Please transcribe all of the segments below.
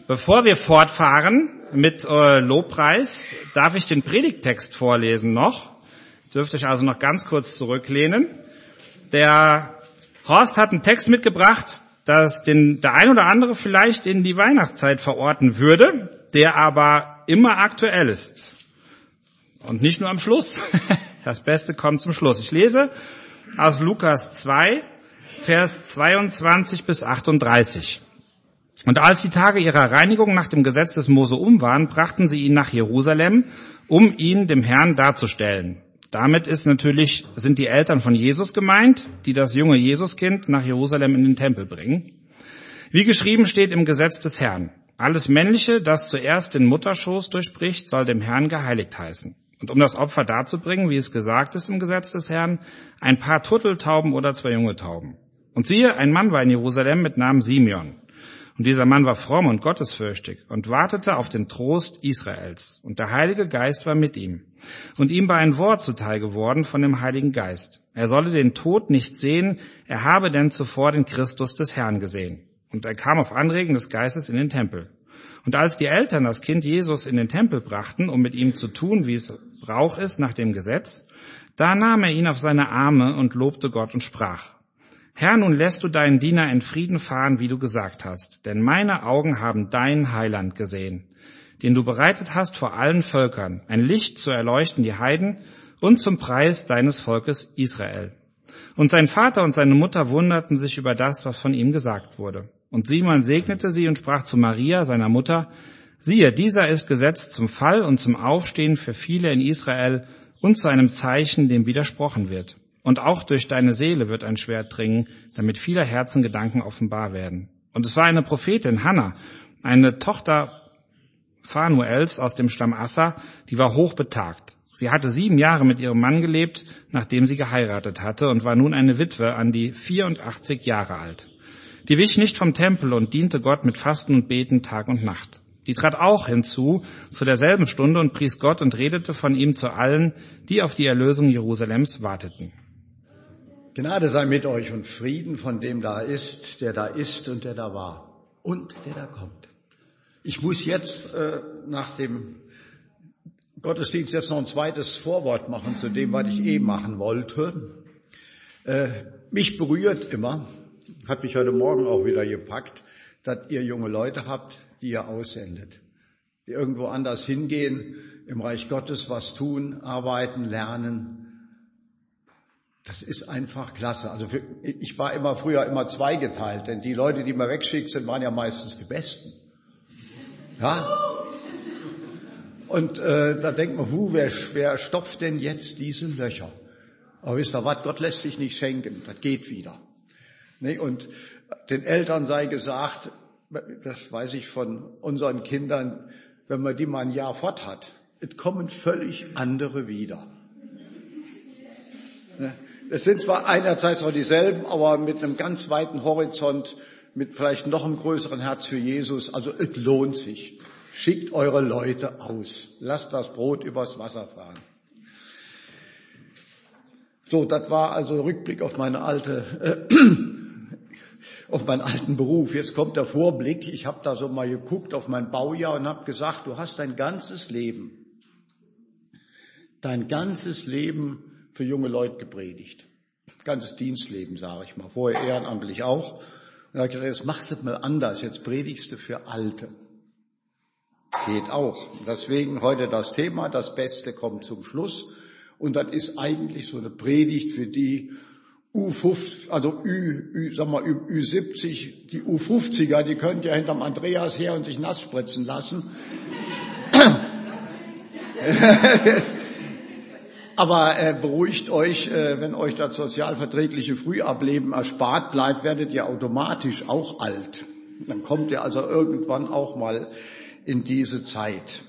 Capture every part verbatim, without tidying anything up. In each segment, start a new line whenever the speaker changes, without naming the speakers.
Bevor wir fortfahren mit äh, Lobpreis, darf ich den Predigttext vorlesen noch. Dürft euch also noch ganz kurz zurücklehnen. Der Horst hat einen Text mitgebracht, dass den der ein oder andere vielleicht in die Weihnachtszeit verorten würde, der aber immer aktuell ist. Und nicht nur am Schluss. Das Beste kommt zum Schluss. Ich lese aus Lukas zwei, Vers zweiundzwanzig bis achtunddreißig. Und als die Tage ihrer Reinigung nach dem Gesetz des Mose um waren, brachten sie ihn nach Jerusalem, um ihn dem Herrn darzustellen. Damit ist natürlich, sind die Eltern von Jesus gemeint, die das junge Jesuskind nach Jerusalem in den Tempel bringen. Wie geschrieben steht im Gesetz des Herrn: Alles Männliche, das zuerst den Mutterschoß durchbricht, soll dem Herrn geheiligt heißen. Und um das Opfer darzubringen, wie es gesagt ist im Gesetz des Herrn, ein paar Turteltauben oder zwei junge Tauben. Und siehe, ein Mann war in Jerusalem mit Namen Simeon. Und dieser Mann war fromm und gottesfürchtig und wartete auf den Trost Israels. Und der Heilige Geist war mit ihm. Und ihm war ein Wort zuteil geworden von dem Heiligen Geist. Er solle den Tod nicht sehen, er habe denn zuvor den Christus des Herrn gesehen. Und er kam auf Anregen des Geistes in den Tempel. Und als die Eltern das Kind Jesus in den Tempel brachten, um mit ihm zu tun, wie es Brauch ist nach dem Gesetz, da nahm er ihn auf seine Arme und lobte Gott und sprach: Herr, nun lässt du deinen Diener in Frieden fahren, wie du gesagt hast, denn meine Augen haben deinen Heiland gesehen, den du bereitet hast vor allen Völkern, ein Licht zu erleuchten die Heiden und zum Preis deines Volkes Israel. Und sein Vater und seine Mutter wunderten sich über das, was von ihm gesagt wurde. Und Simon segnete sie und sprach zu Maria, seiner Mutter: Siehe, dieser ist gesetzt zum Fall und zum Aufstehen für viele in Israel und zu einem Zeichen, dem widersprochen wird. Und auch durch deine Seele wird ein Schwert dringen, damit vieler Herzen Gedanken offenbar werden. Und es war eine Prophetin, Hannah, eine Tochter Phanuels aus dem Stamm Assa, die war hochbetagt. Sie hatte sieben Jahre mit ihrem Mann gelebt, nachdem sie geheiratet hatte, und war nun eine Witwe an die vierundachtzig Jahre alt. Die wich nicht vom Tempel und diente Gott mit Fasten und Beten Tag und Nacht. Die trat auch hinzu zu derselben Stunde und pries Gott und redete von ihm zu allen, die auf die Erlösung Jerusalems warteten.
Gnade sei mit euch und Frieden von dem da ist, der da ist und der da war und der da kommt. Ich muss jetzt äh, nach dem Gottesdienst jetzt noch ein zweites Vorwort machen zu dem, was ich eh machen wollte. Äh, mich berührt immer, hat mich heute Morgen auch wieder gepackt, dass ihr junge Leute habt, die ihr aussendet, die irgendwo anders hingehen, im Reich Gottes was tun, arbeiten, lernen. Das ist einfach klasse. Also für, ich war immer früher immer zweigeteilt, denn die Leute, die man wegschickt, sind, waren ja meistens die Besten. Ja? Und äh, da denkt man, hu, wer, wer stopft denn jetzt diese Löcher? Aber wisst ihr was, Gott lässt sich nicht schenken, das geht wieder. Nee, und den Eltern sei gesagt, das weiß ich von unseren Kindern, wenn man die mal ein Jahr fort hat, es kommen völlig andere wieder. Es sind zwar einerseits zwar dieselben, aber mit einem ganz weiten Horizont, mit vielleicht noch einem größeren Herz für Jesus. Also es lohnt sich. Schickt eure Leute aus. Lasst das Brot übers Wasser fahren. So, das war also Rückblick auf meine alte, äh, auf meinen alten Beruf. Jetzt kommt der Vorblick. Ich habe da so mal geguckt auf mein Baujahr und habe gesagt, du hast dein ganzes Leben, dein ganzes Leben für junge Leute gepredigt. Ganzes Dienstleben, sage ich mal. Vorher ehrenamtlich auch. Und da habe ich gedacht, jetzt machst du mal anders. Jetzt predigst du für Alte. Geht auch. Deswegen heute das Thema, das Beste kommt zum Schluss. Und das ist eigentlich so eine Predigt für die U fünfzig, also Ü, Ü, sag mal, Ü, Ü siebzig, die U fünfziger, die könnt ihr hinterm Andreas her und sich nass spritzen lassen. Aber äh, beruhigt euch, äh, wenn euch das sozialverträgliche Frühableben erspart bleibt, werdet ihr automatisch auch alt. Dann kommt ihr also irgendwann auch mal in diese Zeit.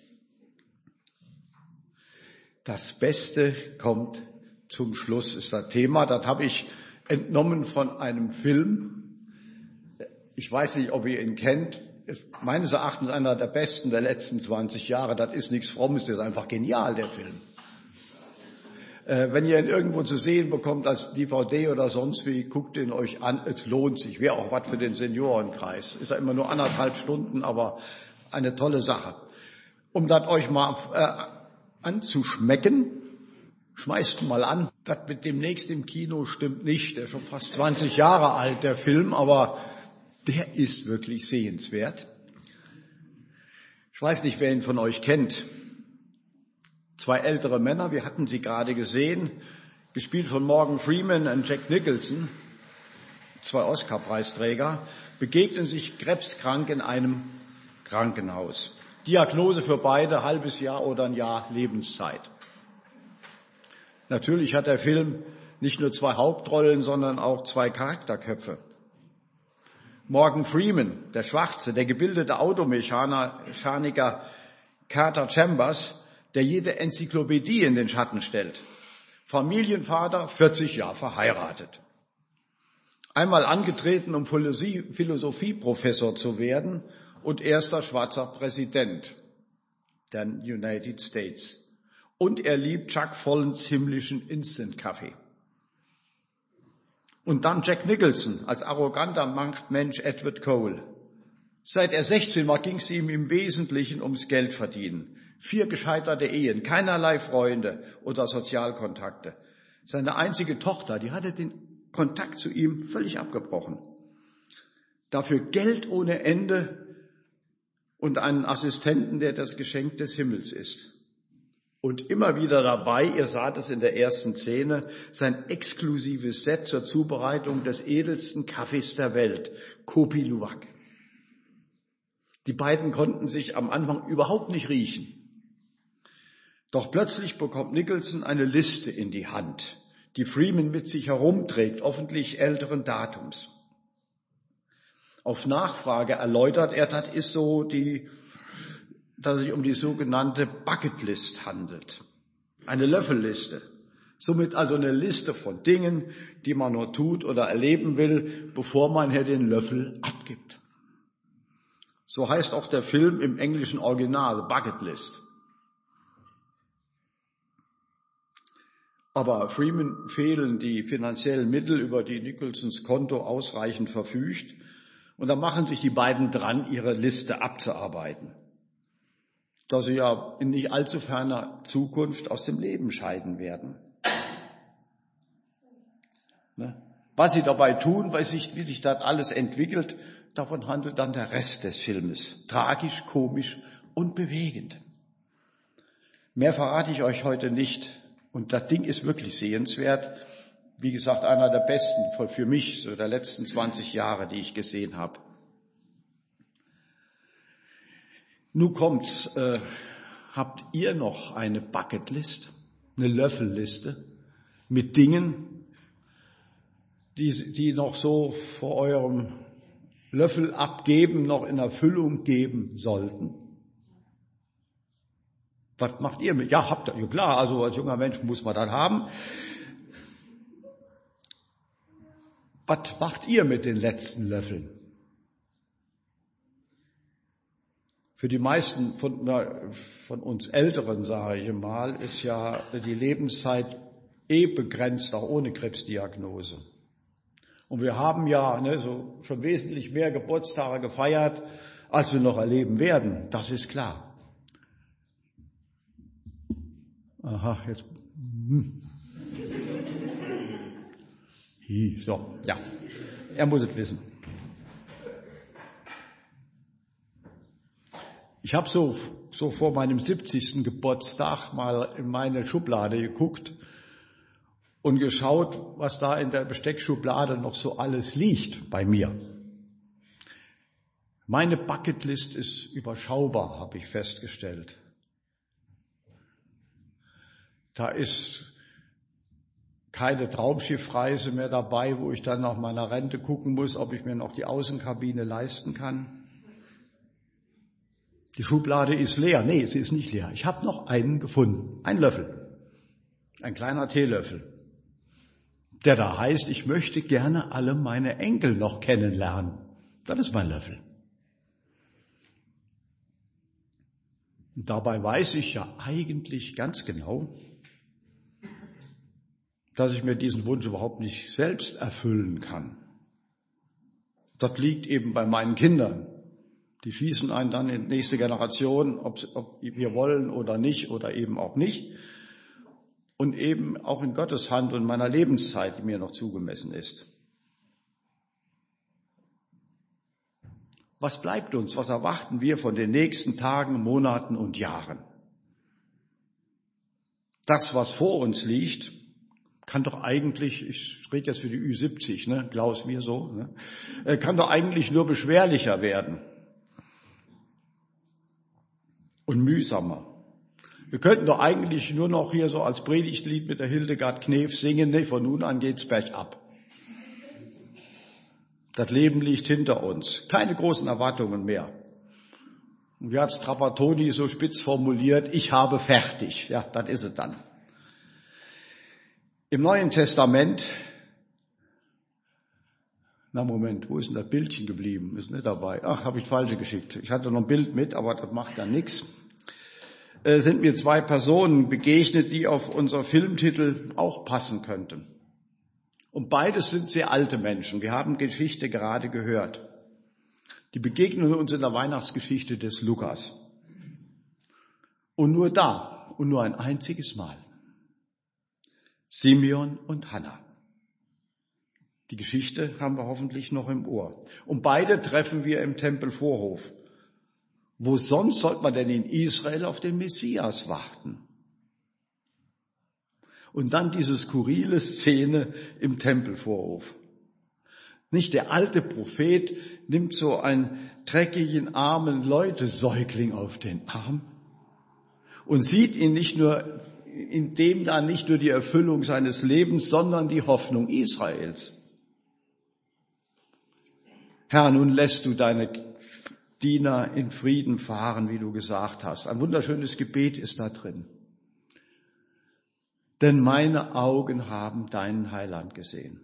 Das Beste kommt zum Schluss, ist das Thema. Das habe ich entnommen von einem Film. Ich weiß nicht, ob ihr ihn kennt. Ist meines Erachtens einer der besten der letzten zwanzig Jahre. Das ist nichts Frommes, das ist einfach genial, der Film. Äh, wenn ihr ihn irgendwo zu sehen bekommt als D V D oder sonst wie, guckt ihn euch an. Es lohnt sich. Wäre auch was für den Seniorenkreis. Ist ja immer nur anderthalb Stunden, aber eine tolle Sache. Um das euch mal äh, anzuschmecken, schmeißt mal an. Das mit demnächst im Kino stimmt nicht. Der ist schon fast zwanzig Jahre alt, der Film, aber der ist wirklich sehenswert. Ich weiß nicht, wer ihn von euch kennt. Zwei ältere Männer, wir hatten sie gerade gesehen, gespielt von Morgan Freeman und Jack Nicholson, zwei Oscar-Preisträger, begegnen sich krebskrank in einem Krankenhaus. Diagnose für beide, halbes Jahr oder ein Jahr Lebenszeit. Natürlich hat der Film nicht nur zwei Hauptrollen, sondern auch zwei Charakterköpfe. Morgan Freeman, der Schwarze, der gebildete Automechaniker Carter Chambers, der jede Enzyklopädie in den Schatten stellt. Familienvater, vierzig Jahre verheiratet. Einmal angetreten, um Philosophieprofessor zu werden und erster schwarzer Präsident der United States. Und er liebt Chuck Follens himmlischen Instant-Kaffee. Und dann Jack Nicholson als arroganter Machtmensch Edward Cole. Seit er sechzehn war, ging es ihm im Wesentlichen ums Geldverdienen. Vier gescheiterte Ehen, keinerlei Freunde oder Sozialkontakte. Seine einzige Tochter, die hatte den Kontakt zu ihm völlig abgebrochen. Dafür Geld ohne Ende und einen Assistenten, der das Geschenk des Himmels ist. Und immer wieder dabei, ihr saht es in der ersten Szene, sein exklusives Set zur Zubereitung des edelsten Kaffees der Welt, Kopi Luwak. Die beiden konnten sich am Anfang überhaupt nicht riechen. Doch plötzlich bekommt Nicholson eine Liste in die Hand, die Freeman mit sich herumträgt, offensichtlich älteren Datums. Auf Nachfrage erläutert er, das ist so die, dass es sich um die sogenannte Bucketlist handelt. Eine Löffelliste. Somit also eine Liste von Dingen, die man nur tut oder erleben will, bevor man hier den Löffel abgibt. So heißt auch der Film im englischen Original, Bucket List. Aber Freeman fehlen die finanziellen Mittel, über die Nicholsons Konto ausreichend verfügt. Und da machen sich die beiden dran, ihre Liste abzuarbeiten. Da sie ja in nicht allzu ferner Zukunft aus dem Leben scheiden werden. Ne? Was sie dabei tun, wie sich, wie sich das alles entwickelt, davon handelt dann der Rest des Filmes. Tragisch, komisch und bewegend. Mehr verrate ich euch heute nicht. Und das Ding ist wirklich sehenswert. Wie gesagt, einer der besten für mich, so der letzten zwanzig Jahre, die ich gesehen habe. Nun kommt's. Äh, habt ihr noch eine Bucketlist, eine Löffelliste mit Dingen, die, die noch so vor eurem Löffel abgeben, noch in Erfüllung geben sollten? Was macht ihr mit? Ja, habt ihr, ja klar, also als junger Mensch muss man das haben. Was macht ihr mit den letzten Löffeln? Für die meisten von, von uns Älteren, sage ich mal, ist ja die Lebenszeit eh begrenzt, auch ohne Krebsdiagnose. Und wir haben ja ne, so schon wesentlich mehr Geburtstage gefeiert, als wir noch erleben werden. Das ist klar. Aha, jetzt. Hm. Hi, so, ja. Er muss es wissen. Ich habe so, so vor meinem siebzigsten Geburtstag mal in meine Schublade geguckt und geschaut, was da in der Besteckschublade noch so alles liegt bei mir. Meine Bucketlist ist überschaubar, habe ich festgestellt. Da ist keine Traumschiffreise mehr dabei, wo ich dann nach meiner Rente gucken muss, ob ich mir noch die Außenkabine leisten kann. Die Schublade ist leer. Nee, sie ist nicht leer. Ich habe noch einen gefunden. Ein Löffel. Ein kleiner Teelöffel. Der da heißt, ich möchte gerne alle meine Enkel noch kennenlernen. Das ist mein Löffel. Und dabei weiß ich ja eigentlich ganz genau, dass ich mir diesen Wunsch überhaupt nicht selbst erfüllen kann. Das liegt eben bei meinen Kindern. Die schießen einen dann in die nächste Generation, ob, ob wir wollen oder nicht oder eben auch nicht. Und eben auch in Gottes Hand und meiner Lebenszeit, die mir noch zugemessen ist. Was bleibt uns? Was erwarten wir von den nächsten Tagen, Monaten und Jahren? Das, was vor uns liegt, kann doch eigentlich, ich rede jetzt für die Ü siebzig, ne, Klaus, mir so, ne, kann doch eigentlich nur beschwerlicher werden und mühsamer. Wir könnten doch eigentlich nur noch hier so als Predigtlied mit der Hildegard Knef singen, ne, von nun an geht's bergab. Das Leben liegt hinter uns, keine großen Erwartungen mehr. Und wie hat es Trapattoni so spitz formuliert, ich habe fertig, ja, das ist es dann. Im Neuen Testament, na Moment, wo ist denn das Bildchen geblieben? Ist nicht dabei. Ach, habe ich falsche geschickt. Ich hatte noch ein Bild mit, aber das macht ja nichts. Äh, sind mir zwei Personen begegnet, die auf unser Filmtitel auch passen könnten. Und beides sind sehr alte Menschen. Wir haben Geschichte gerade gehört. Die begegnen uns in der Weihnachtsgeschichte des Lukas. Und nur da, und nur ein einziges Mal. Simeon und Hannah. Die Geschichte haben wir hoffentlich noch im Ohr. Und beide treffen wir im Tempelvorhof. Wo sonst sollte man denn in Israel auf den Messias warten? Und dann diese skurrile Szene im Tempelvorhof. Nicht der alte Prophet nimmt so einen dreckigen, armen Leutesäugling auf den Arm und sieht ihn nicht nur in dem da nicht nur die Erfüllung seines Lebens, sondern die Hoffnung Israels. Herr, nun lässt du deine Diener in Frieden fahren, wie du gesagt hast. Ein wunderschönes Gebet ist da drin. Denn meine Augen haben deinen Heiland gesehen.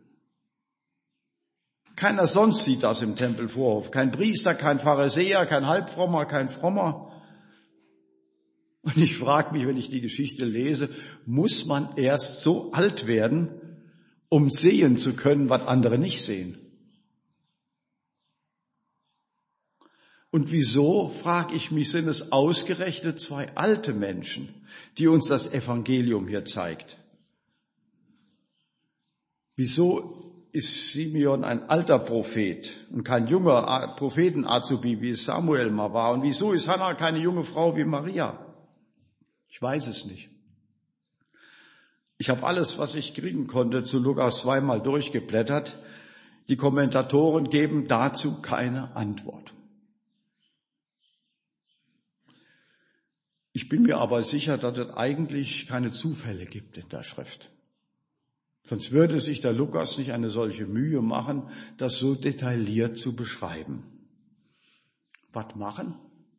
Keiner sonst sieht das im Tempelvorhof. Kein Priester, kein Pharisäer, kein Halbfrommer, kein Frommer. Und ich frage mich, wenn ich die Geschichte lese, muss man erst so alt werden, um sehen zu können, was andere nicht sehen? Und wieso, frage ich mich, sind es ausgerechnet zwei alte Menschen, die uns das Evangelium hier zeigt? Wieso ist Simeon ein alter Prophet und kein junger Propheten-Azubi, wie es Samuel mal war? Und wieso ist Hannah keine junge Frau wie Maria? Ich weiß es nicht. Ich habe alles, was ich kriegen konnte, zu Lukas zweimal durchgeblättert. Die Kommentatoren geben dazu keine Antwort. Ich bin mir aber sicher, dass es eigentlich keine Zufälle gibt in der Schrift. Sonst würde sich der Lukas nicht eine solche Mühe machen, das so detailliert zu beschreiben. Was machen?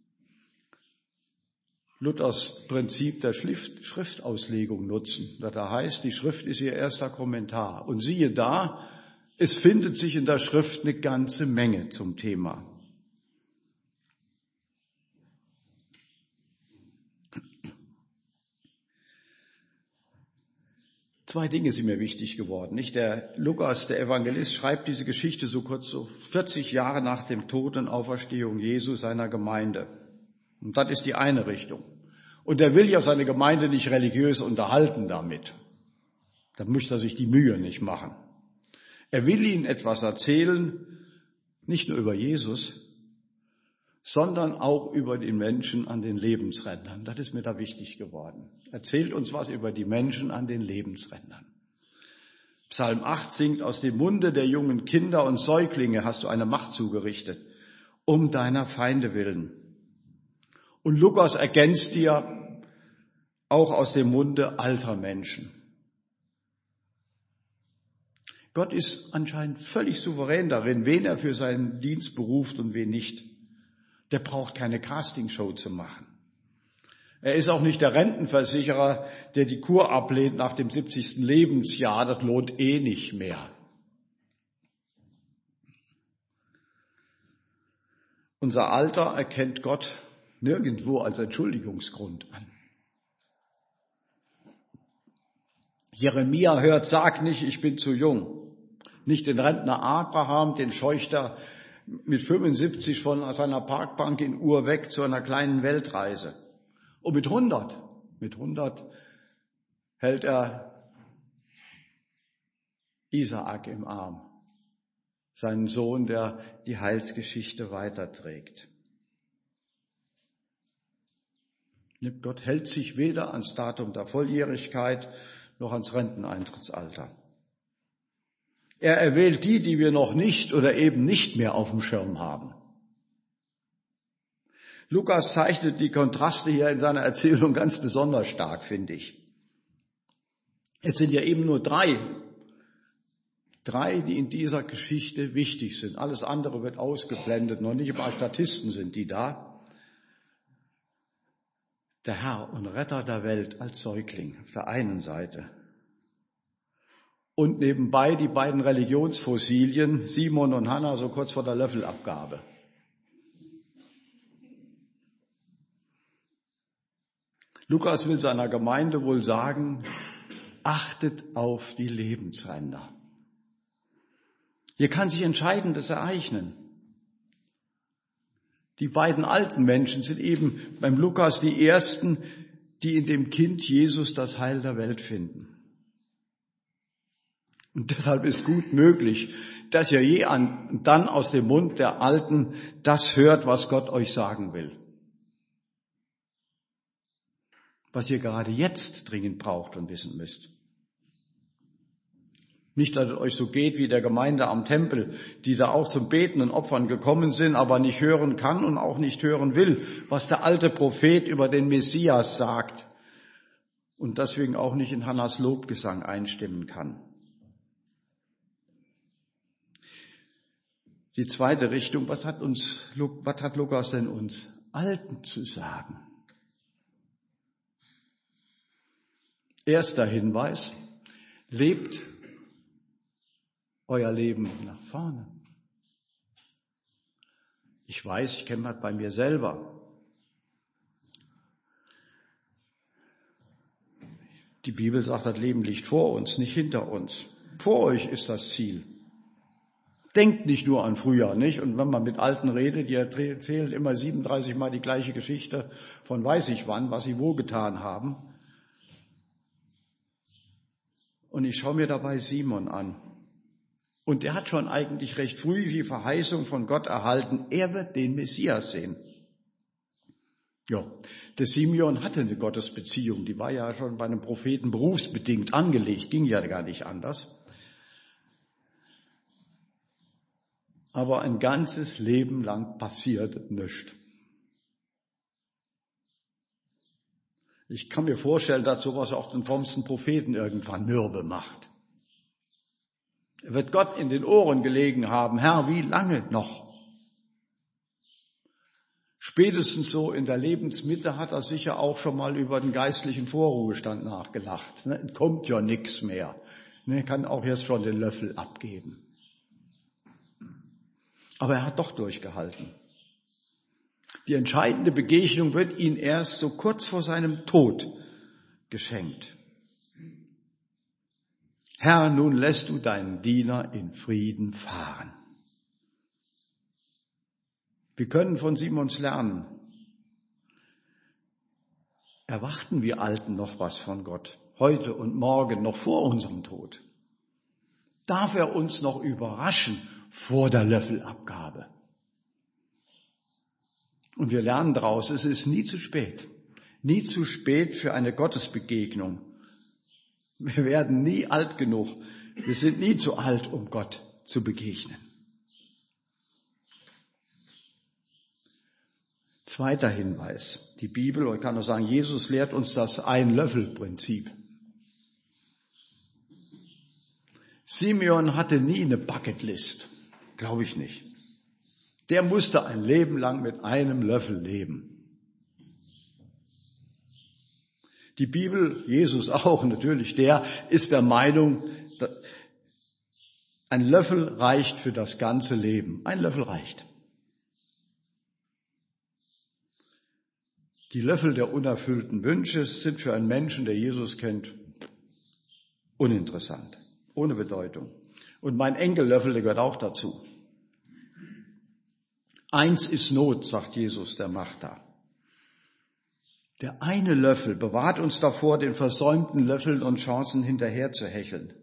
Luthers Prinzip der Schrift, Schriftauslegung nutzen. Da heißt, die Schrift ist ihr erster Kommentar. Und siehe da, es findet sich in der Schrift eine ganze Menge zum Thema. Zwei Dinge sind mir wichtig geworden. Nicht der Lukas, der Evangelist, schreibt diese Geschichte so kurz so vierzig Jahre nach dem Tod und Auferstehung Jesu seiner Gemeinde. Und das ist die eine Richtung. Und er will ja seine Gemeinde nicht religiös unterhalten damit. Da möchte er sich die Mühe nicht machen. Er will ihnen etwas erzählen, nicht nur über Jesus, sondern auch über die Menschen an den Lebensrändern. Das ist mir da wichtig geworden. Erzählt uns was über die Menschen an den Lebensrändern. Psalm acht singt, aus dem Munde der jungen Kinder und Säuglinge hast du eine Macht zugerichtet, um deiner Feinde willen. Und Lukas ergänzt dir auch aus dem Munde alter Menschen. Gott ist anscheinend völlig souverän darin, wen er für seinen Dienst beruft und wen nicht. Der braucht keine Castingshow zu machen. Er ist auch nicht der Rentenversicherer, der die Kur ablehnt nach dem siebzigsten Lebensjahr. Das lohnt eh nicht mehr. Unser Alter erkennt Gott nirgendwo als Entschuldigungsgrund an. Jeremia hört, sag nicht, ich bin zu jung. Nicht den Rentner Abraham, den scheucht er mit fünfundsiebzig von seiner Parkbank in Ur weg zu einer kleinen Weltreise. Und mit hundert, mit hundert hält er Isaak im Arm, seinen Sohn, der die Heilsgeschichte weiterträgt. Gott hält sich weder ans Datum der Volljährigkeit noch ans Renteneintrittsalter. Er erwählt die, die wir noch nicht oder eben nicht mehr auf dem Schirm haben. Lukas zeichnet die Kontraste hier in seiner Erzählung ganz besonders stark, finde ich. Es sind ja eben nur drei, drei, die in dieser Geschichte wichtig sind. Alles andere wird ausgeblendet, noch nicht mal Statisten sind die da. Der Herr und Retter der Welt als Säugling auf der einen Seite. Und nebenbei die beiden Religionsfossilien, Simon und Hannah, so kurz vor der Löffelabgabe. Lukas will seiner Gemeinde wohl sagen, achtet auf die Lebensränder. Hier kann sich Entscheidendes ereignen. Die beiden alten Menschen sind eben beim Lukas die ersten, die in dem Kind Jesus das Heil der Welt finden. Und deshalb ist gut möglich, dass ihr je an, dann aus dem Mund der Alten das hört, was Gott euch sagen will. Was ihr gerade jetzt dringend braucht und wissen müsst. Nicht, dass es euch so geht wie der Gemeinde am Tempel, die da auch zum Beten und Opfern gekommen sind, aber nicht hören kann und auch nicht hören will, was der alte Prophet über den Messias sagt und deswegen auch nicht in Hannas Lobgesang einstimmen kann. Die zweite Richtung, was hat uns, was hat Lukas denn uns Alten zu sagen? Erster Hinweis, lebt euer Leben nach vorne. Ich weiß, ich kenne das bei mir selber. Die Bibel sagt, das Leben liegt vor uns, nicht hinter uns. Vor euch ist das Ziel. Denkt nicht nur an früher, nicht? Und wenn man mit Alten redet, die erzählen immer siebenunddreißig Mal die gleiche Geschichte von weiß ich wann, was sie wo getan haben. Und ich schaue mir dabei Simon an. Und er hat schon eigentlich recht früh die Verheißung von Gott erhalten, er wird den Messias sehen. Ja, der Simeon hatte eine Gottesbeziehung, die war ja schon bei einem Propheten berufsbedingt angelegt, ging ja gar nicht anders. Aber ein ganzes Leben lang passiert nichts. Ich kann mir vorstellen, dass sowas auch den frommsten Propheten irgendwann mürbe macht. Er wird Gott in den Ohren gelegen haben, Herr, wie lange noch? Spätestens so in der Lebensmitte hat er sicher auch schon mal über den geistlichen Vorruhestand nachgelacht. Ne, kommt ja nichts mehr. Ne, kann auch jetzt schon den Löffel abgeben. Aber er hat doch durchgehalten. Die entscheidende Begegnung wird ihm erst so kurz vor seinem Tod geschenkt. Herr, nun lässt du deinen Diener in Frieden fahren. Wir können von Simons lernen. Erwarten wir Alten noch was von Gott, heute und morgen, noch vor unserem Tod? Darf er uns noch überraschen vor der Löffelabgabe? Und wir lernen daraus, es ist nie zu spät, nie zu spät für eine Gottesbegegnung. Wir werden nie alt genug, wir sind nie zu alt, um Gott zu begegnen. Zweiter Hinweis, die Bibel, oder ich kann auch sagen, Jesus lehrt uns das Ein-Löffel-Prinzip. Simeon hatte nie eine Bucketlist, glaube ich nicht. Der musste ein Leben lang mit einem Löffel leben. Die Bibel, Jesus auch natürlich, der ist der Meinung, ein Löffel reicht für das ganze Leben. Ein Löffel reicht. Die Löffel der unerfüllten Wünsche sind für einen Menschen, der Jesus kennt, uninteressant, ohne Bedeutung. Und mein Enkellöffel, der gehört auch dazu. Eins ist Not, sagt Jesus der Martha. Der eine Löffel bewahrt uns davor, den versäumten Löffeln und Chancen hinterher zu hecheln.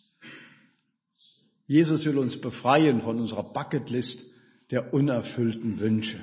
Jesus will uns befreien von unserer Bucketlist der unerfüllten Wünsche.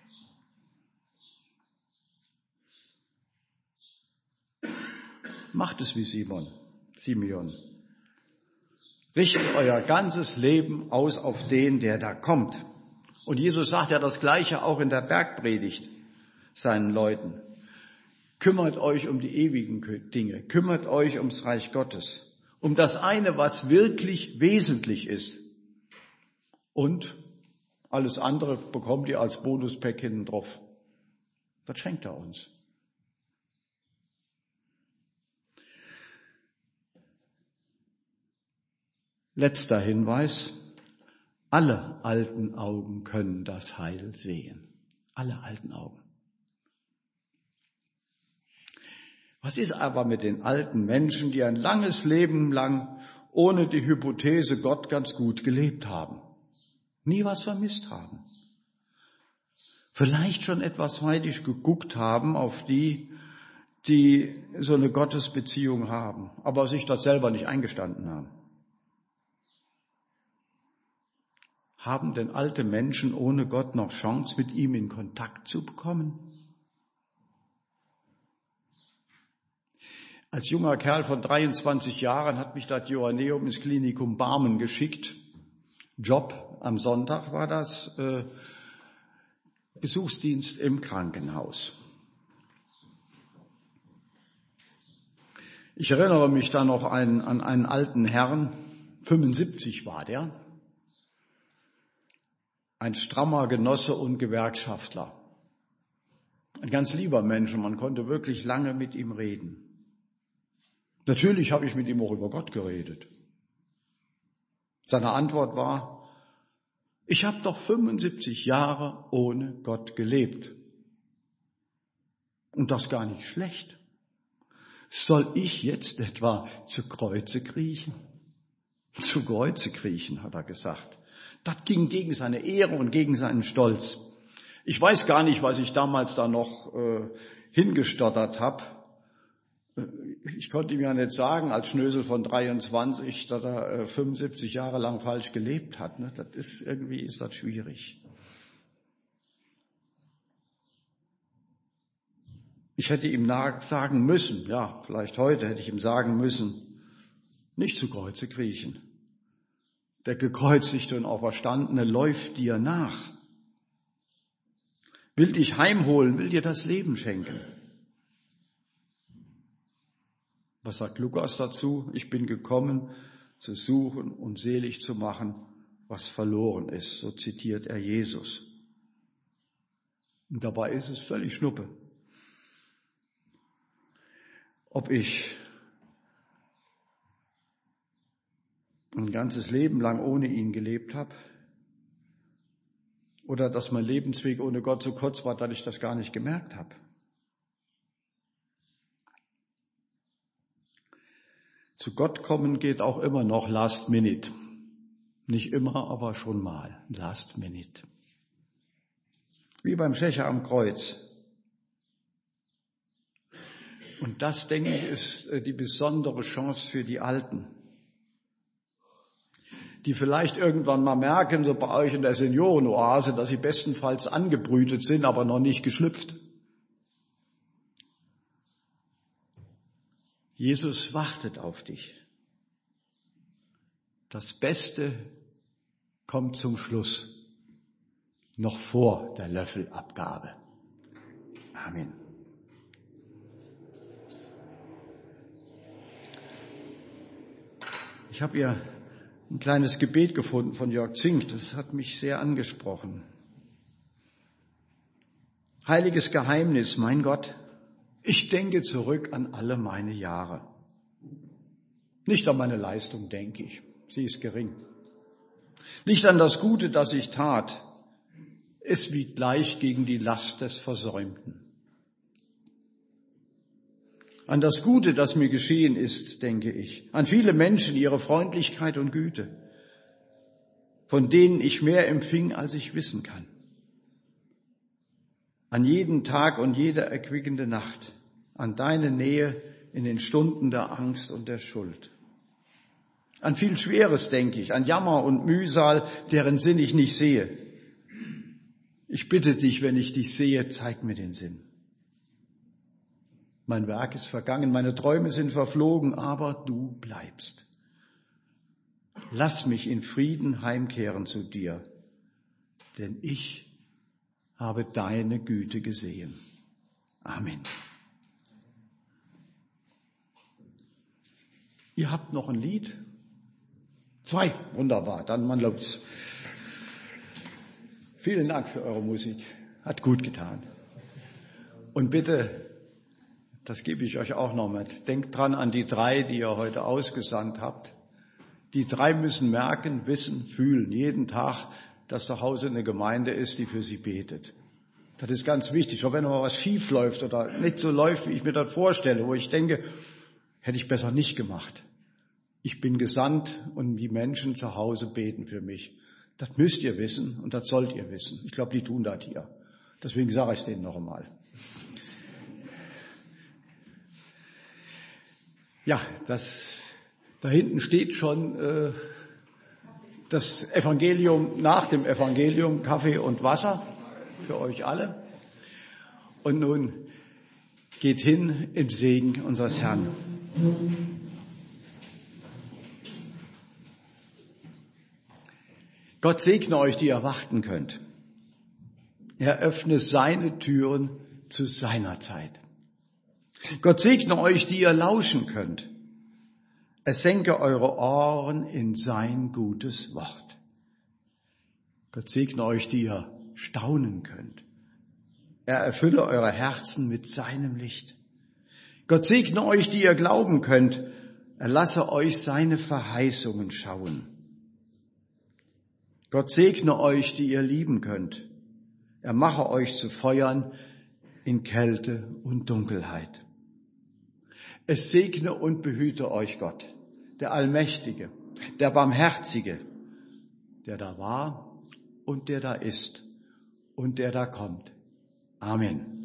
Macht es wie Simon, Simeon. Richtet euer ganzes Leben aus auf den, der da kommt. Und Jesus sagt ja das Gleiche auch in der Bergpredigt seinen Leuten. Kümmert euch um die ewigen Dinge, kümmert euch ums Reich Gottes, um das eine, was wirklich wesentlich ist. Und alles andere bekommt ihr als Bonuspack hinten drauf. Das schenkt er uns. Letzter Hinweis. Alle alten Augen können das Heil sehen. Alle alten Augen. Was ist aber mit den alten Menschen, die ein langes Leben lang ohne die Hypothese Gott ganz gut gelebt haben? Nie was vermisst haben? Vielleicht schon etwas neidisch geguckt haben auf die, die so eine Gottesbeziehung haben, aber sich das selber nicht eingestanden haben. Haben denn alte Menschen ohne Gott noch Chance, mit ihm in Kontakt zu bekommen? Als junger Kerl von dreiundzwanzig Jahren hat mich das Johanneum ins Klinikum Barmen geschickt. Job am Sonntag war das, äh, Besuchsdienst im Krankenhaus. Ich erinnere mich da noch an, an einen alten Herrn, fünfundsiebzig war der, ein strammer Genosse und Gewerkschaftler. Ein ganz lieber Mensch und man konnte wirklich lange mit ihm reden. Natürlich habe ich mit ihm auch über Gott geredet. Seine Antwort war, ich habe doch fünfundsiebzig Jahre ohne Gott gelebt. Und das gar nicht schlecht. Soll ich jetzt etwa zu Kreuze kriechen? Zu Kreuze kriechen, hat er gesagt. Das ging gegen seine Ehre und gegen seinen Stolz. Ich weiß gar nicht, was ich damals da noch äh, hingestottert habe. Ich konnte ihm ja nicht sagen, als Schnösel von dreiundzwanzig, dass er äh, fünfundsiebzig Jahre lang falsch gelebt hat. Ne? Das ist, irgendwie ist das schwierig. Ich hätte ihm sagen müssen, ja, vielleicht heute hätte ich ihm sagen müssen, nicht zu Kreuze kriechen. Der gekreuzigte und Auferstandene läuft dir nach. Will dich heimholen, will dir das Leben schenken. Was sagt Lukas dazu? Ich bin gekommen, zu suchen und selig zu machen, was verloren ist. So zitiert er Jesus. Und dabei ist es völlig Schnuppe. Ob ich ein ganzes Leben lang ohne ihn gelebt habe oder dass mein Lebensweg ohne Gott so kurz war, dass ich das gar nicht gemerkt habe. Zu Gott kommen geht auch immer noch last minute. Nicht immer, aber schon mal last minute. Wie beim Schächer am Kreuz. Und das, denke ich, ist die besondere Chance für die Alten, die vielleicht irgendwann mal merken, so bei euch in der Seniorenoase, dass sie bestenfalls angebrütet sind, aber noch nicht geschlüpft. Jesus wartet auf dich. Das Beste kommt zum Schluss, noch vor der Löffelabgabe. Amen. Ich habe hier ein kleines Gebet gefunden von Jörg Zink, das hat mich sehr angesprochen. Heiliges Geheimnis, mein Gott, ich denke zurück an alle meine Jahre. Nicht an meine Leistung denke ich, sie ist gering. Nicht an das Gute, das ich tat, es wiegt gleich gegen die Last des Versäumten. An das Gute, das mir geschehen ist, denke ich. An viele Menschen, ihre Freundlichkeit und Güte, von denen ich mehr empfing, als ich wissen kann. An jeden Tag und jede erquickende Nacht, an deine Nähe in den Stunden der Angst und der Schuld. An viel Schweres denke ich, an Jammer und Mühsal, deren Sinn ich nicht sehe. Ich bitte dich, wenn ich dich sehe, zeig mir den Sinn. Mein Werk ist vergangen, meine Träume sind verflogen, aber du bleibst. Lass mich in Frieden heimkehren zu dir, denn ich habe deine Güte gesehen. Amen. Ihr habt noch ein Lied? Zwei, wunderbar, dann mal los. Vielen Dank für eure Musik, hat gut getan. Und bitte, das gebe ich euch auch noch mit, denkt dran an die drei, die ihr heute ausgesandt habt. Die drei müssen merken, wissen, fühlen, jeden Tag, dass zu Hause eine Gemeinde ist, die für sie betet. Das ist ganz wichtig, auch wenn mal was schief läuft oder nicht so läuft, wie ich mir das vorstelle, wo ich denke, hätte ich besser nicht gemacht. Ich bin gesandt und die Menschen zu Hause beten für mich. Das müsst ihr wissen und das sollt ihr wissen. Ich glaube, die tun das hier. Deswegen sage ich es denen noch einmal. Ja, das, da hinten steht schon äh, das Evangelium nach dem Evangelium, Kaffee und Wasser für euch alle. Und nun geht hin im Segen unseres Herrn. Gott segne euch, die ihr warten könnt. Er öffne seine Türen zu seiner Zeit. Gott segne euch, die ihr lauschen könnt. Er senke eure Ohren in sein gutes Wort. Gott segne euch, die ihr staunen könnt. Er erfülle eure Herzen mit seinem Licht. Gott segne euch, die ihr glauben könnt. Er lasse euch seine Verheißungen schauen. Gott segne euch, die ihr lieben könnt. Er mache euch zu Feuern in Kälte und Dunkelheit. Es segne und behüte euch Gott, der Allmächtige, der Barmherzige, der da war und der da ist und der da kommt. Amen.